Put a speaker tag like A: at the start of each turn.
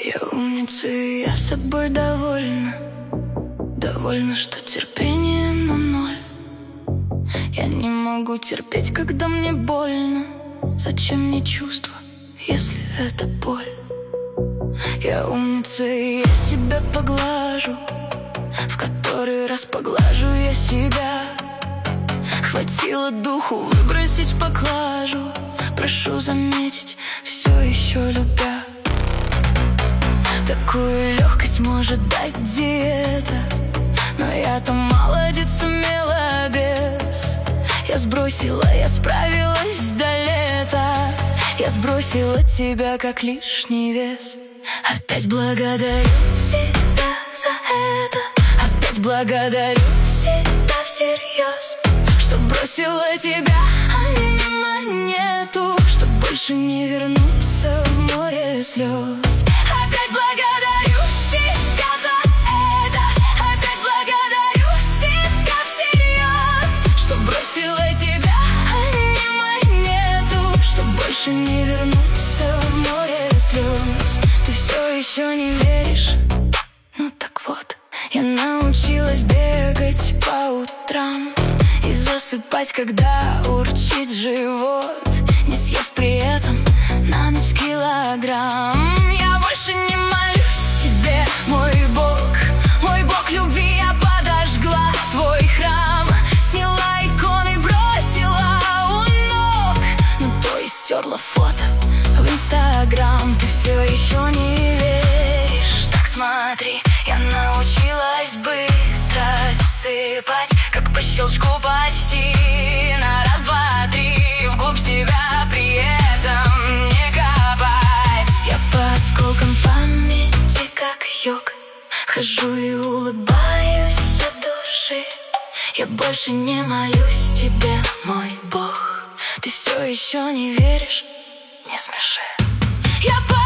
A: Я умница, и я собой довольна. Довольна, что терпение на ноль. Я не могу терпеть, когда мне больно. Зачем мне чувства, если это боль? Я умница, и я себя поглажу. В который раз поглажу я себя. Хватило духу выбросить поклажу. Прошу заметить, все еще любя. Такую легкость может дать диета, но я-то молодец, умела без. Я сбросила, я справилась до лета. Я сбросила тебя, как лишний вес. Опять благодарю себя за это. Опять благодарю себя всерьез, что бросила тебя, а не монету, чтоб больше не вернуться в море слез. Опять благодарю себя за это. Опять благодарю себя всерьез, что бросила тебя, а не монету, чтоб больше не вернуться в море слез. Ты все еще не веришь? Ну так вот, я научилась бегать по утрам и засыпать, когда урчит живот, не съев при этом на ночь килограмм. Я больше не молюсь тебе, мой Бог любви, я подожгла твой храм. Сняла иконы, бросила у ног, ну то есть стерла фото в Инстаграм. Ты все еще не веришь? Так смотри, я научилась быстро засыпать, как по щелчку почти на раз, два, три, вглубь себя при этом не копать. Я по осколкам памяти, как йог, хожу и улыбаюсь от души. Я больше не молюсь тебе, мой Бог. Ты все еще не веришь? Не смеши. Я